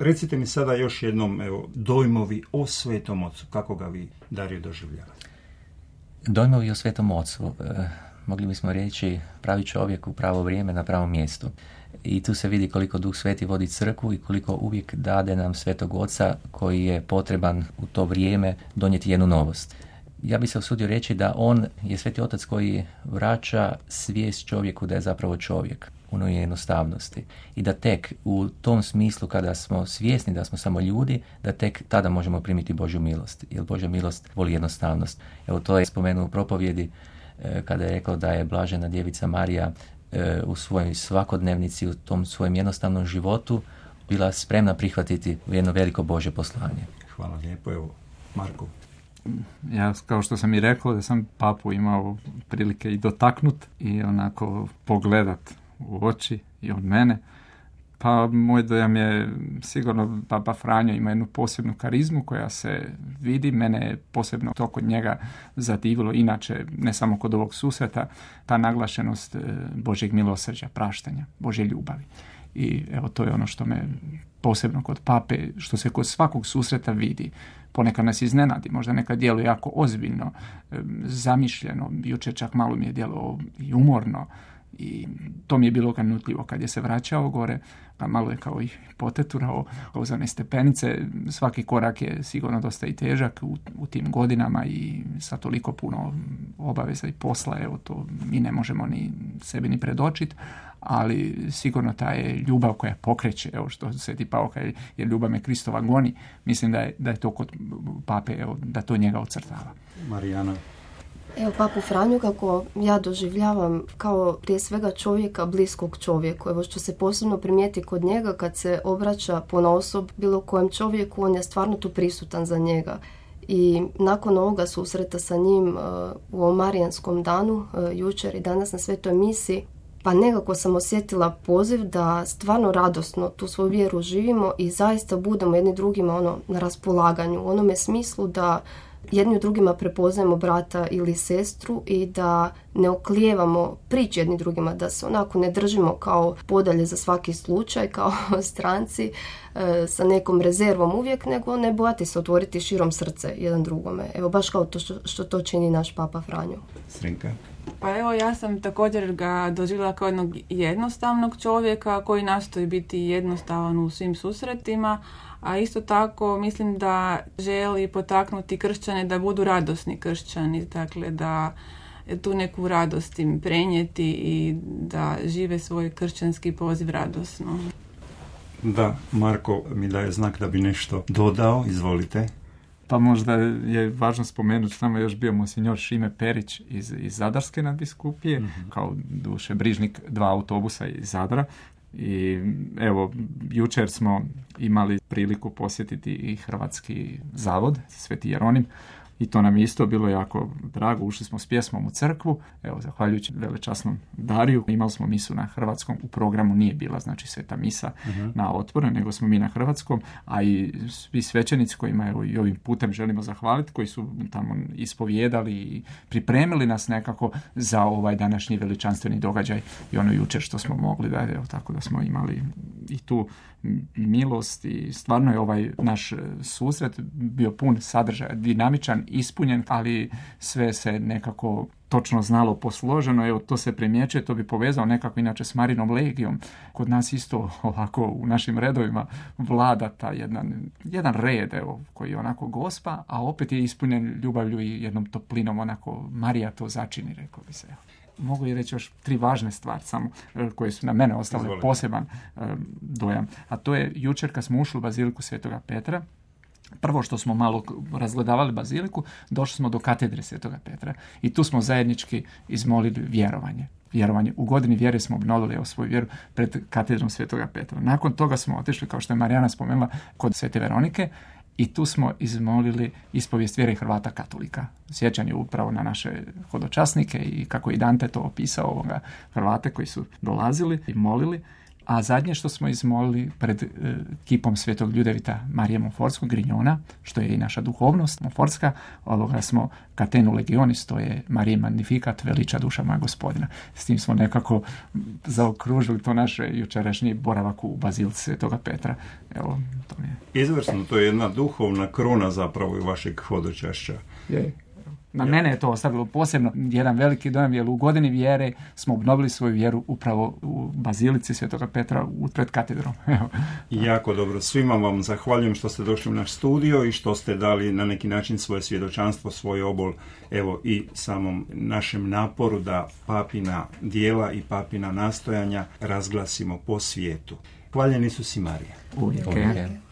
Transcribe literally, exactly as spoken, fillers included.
Recite mi sada još jednom, evo, dojmovi o Svetom Ocu, kako ga vi, Dario, doživljavate? Dojmovi o Svetom Ocu, e, mogli bismo reći pravi čovjek u pravo vrijeme na pravom mjestu. I tu se vidi koliko Duh Sveti vodi crkvu i koliko uvijek dade nam Svetog Oca koji je potreban u to vrijeme donijeti jednu novost. Ja bih se usudio reći da on je Sveti Otac koji vraća svijest čovjeku da je zapravo čovjek u onoj jednostavnosti. I da tek u tom smislu kada smo svjesni da smo samo ljudi, da tek tada možemo primiti Božju milost. Jer Božja milost voli jednostavnost. Evo to je spomenuo u propovjedi e, kada je rekao da je blažena djevica Marija e, u svojoj svakodnevnici, u tom svojem jednostavnom životu bila spremna prihvatiti jedno veliko Božje poslanje. Hvala lijepo. Evo, Marko. Ja, kao što sam i rekao, da sam papu imao prilike i dotaknut i onako pogledat u oči i od mene. Pa moj dojam je sigurno Papa Franjo ima jednu posebnu karizmu koja se vidi. Mene je posebno to kod njega zadivilo, inače ne samo kod ovog susreta, ta naglašenost Božjeg milosrđa, praštanja, Božje ljubavi. I evo to je ono što me posebno kod pape, što se kod svakog susreta vidi. Ponekad nas iznenadi, možda nekad djeluje jako ozbiljno, zamišljeno, jučer čak malo mi je djelo i umorno i to mi je bilo ganutljivo kad je se vraćao gore, pa malo je kao i poteturao uz one stepenice, svaki korak je sigurno dosta i težak u, u tim godinama i sa toliko puno obaveza i posla, evo to mi ne možemo ni sebi ni predočiti, ali sigurno ta je ljubav koja pokreće, evo što Sveti Pavao kaže, jer ljubav me Kristova goni, mislim da je, da je to kod pape, evo, da to njega ocrtava. Marijana. Evo, papu Franju kako ja doživljavam kao prije svega čovjeka bliskog čovjeku. Evo što se posebno primijeti kod njega kad se obraća ponaosob bilo kojem čovjeku, on je stvarno tu prisutan za njega. I nakon ovoga susreta sa njim uh, u ovom Marijanskom danu, uh, jučer i danas na Svetoj misi, pa nekako sam osjetila poziv da stvarno radosno tu svoju vjeru živimo i zaista budemo jedni drugima ono, na raspolaganju. U onome smislu da jedni u drugima prepoznajemo brata ili sestru i da ne oklijevamo prići jedni drugima, da se onako ne držimo kao podalje za svaki slučaj, kao stranci e, sa nekom rezervom uvijek, nego ne bojati se otvoriti širom srce jedan drugome. Evo baš kao to što, što to čini naš Papa Franjo. Srenka. Pa evo, ja sam također ga doživjela kao jednog jednostavnog čovjeka koji nastoji biti jednostavan u svim susretima, a isto tako mislim da želi potaknuti kršćane da budu radosni kršćani, dakle da tu neku radost im prenijeti i da žive svoj kršćanski poziv radosno. Da, Marko mi daje znak da bi nešto dodao, izvolite. Pa možda je važno spomenuti, tamo je još bio monsinjor Šime Perić iz, iz Zadarske nadbiskupije, mm-hmm. kao dušebrižnik dva autobusa iz Zadra. I evo, jučer smo imali priliku posjetiti i Hrvatski zavod, Sveti Jeronim, i to nam je isto bilo jako drago. Ušli smo s pjesmom u crkvu, evo, zahvaljujući velečasnom Dariju. Imali smo misu na hrvatskom, u programu nije bila, znači, sveta misa uh-huh. na otvoren, nego smo mi na hrvatskom, a i svi svećenici kojima evo, i ovim putem želimo zahvaliti, koji su tamo ispovijedali i pripremili nas nekako za ovaj današnji veličanstveni događaj i ono jučer što smo mogli, da, evo, tako da smo imali i tu milost i stvarno je ovaj naš susret bio pun sadržaja, dinamičan, ispunjen, ali sve se nekako točno znalo posloženo, evo to se primjećuje, to bi povezao nekako inače s Marinom legijom. Kod nas isto ovako u našim redovima vlada ta jedan, jedan red, evo, koji je onako Gospa, a opet je ispunjen ljubavlju i jednom toplinom, onako Marija to začini, rekao bi se. Mogu i reći još tri važne stvari samo koje su na mene ostale Izvolite. Poseban um, dojam. A to je jučer kad smo ušli u baziliku Svetoga Petra, prvo što smo malo razgledavali baziliku, došli smo do katedre Svetoga Petra i tu smo zajednički izmolili vjerovanje. Vjerovanje. U godini vjere smo obnovili evo, svoju vjeru pred katedrom Svetoga Petra. Nakon toga smo otišli, kao što je Marijana spomenula, kod Svete Veronike i tu smo izmolili ispovijest vjere Hrvata katolika. Sjećanje upravo na naše hodočasnike i kako i Dante to opisao ovoga Hrvate koji su dolazili i molili. A zadnje što smo izmolili pred e, kipom svetog Ljudevita Marije Monfortskog Grignona, što je i naša duhovnost Monfortska, ovoga smo Catenu Legionis, to je Marije Magnificat, veliča duša moja Gospodina. S tim smo nekako zaokružili to naše jučerašnji boravak u bazilici svetoga Petra. Evo, to mi je. Izvrsno, to je jedna duhovna krona zapravo i vašeg hodočašća. Je. Na mene je to ostavilo posebno jedan veliki dojam, jer u godini vjere smo obnovili svoju vjeru upravo u bazilici svetoga Petra pred katedrom. Jako dobro. Svima vam zahvaljujem što ste došli u naš studio i što ste dali na neki način svoje svjedočanstvo, svoj obol, evo i samom našem naporu da papina djela i papina nastojanja razglasimo po svijetu. Hvaljen Isus i Marija. Uvijek. Uvijek.